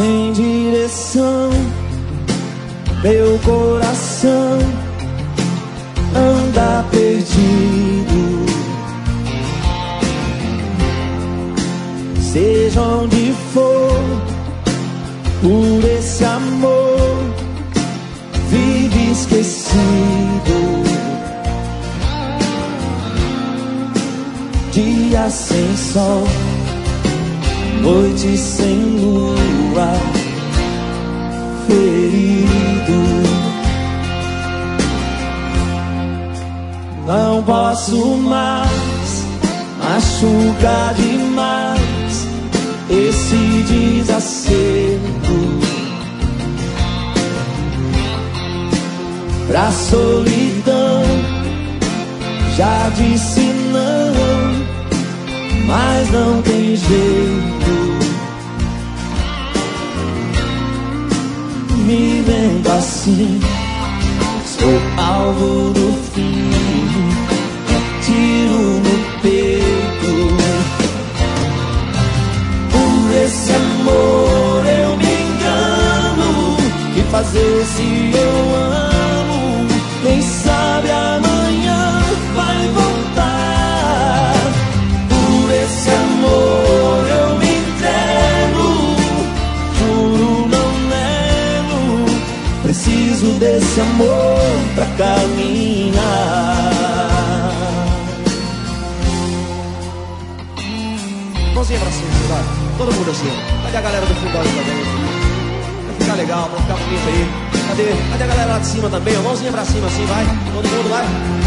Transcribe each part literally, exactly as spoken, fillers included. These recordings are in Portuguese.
sem direção, meu coração anda perdido. Seja onde for, por esse amor vive esquecido. Dia sem sol, noite sem lua, ferido. Não posso mais machucar demais esse desacerto. Pra solidão já disse não, mas não tem jeito. Me vendo assim, sou alvo do fim, tiro no peito. Por esse amor eu me engano, que fazer se eu amo? Quem sabe amanhã vai voltar. Por esse amor eu me entrego, juro, não nego. Preciso desse amor pra caminhar. Mãozinha pra cima, vai. Todo mundo assim. Cadê a galera do fundão também? Vai ficar legal, vai ficar bonito aí. Cadê? Cadê a galera lá de cima também? Mãozinha pra cima assim, vai. Todo mundo vai.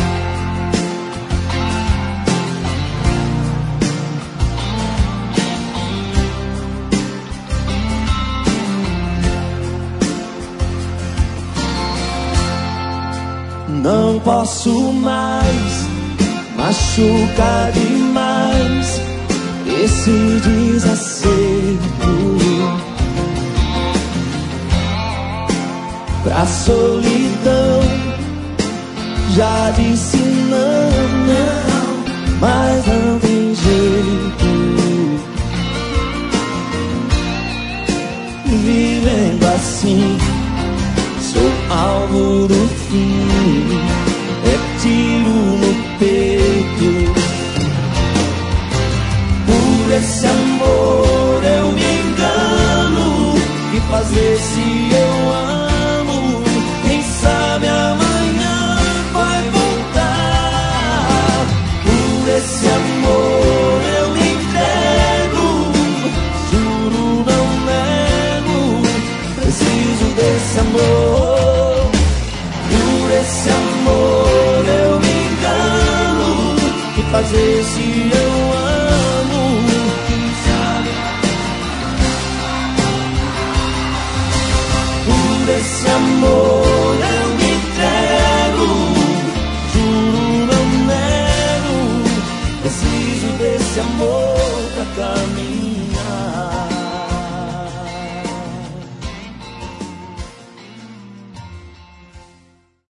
Não posso mais machucar demais esse desacerto. Pra solidão já disse não, não, mas não tem jeito. Vivendo assim, sou alvo do fim, é tiro no peito. Por esse amor eu me engano, que fazer se eu amo? Quem sabe amanhã vai voltar. Por esse amor eu me entrego, juro, não nego. Preciso desse amor. Por esse amor eu me engano, que fazer se eu amo? Quem sabe? Por esse amor eu me entrego, juro, não nego. Preciso desse amor.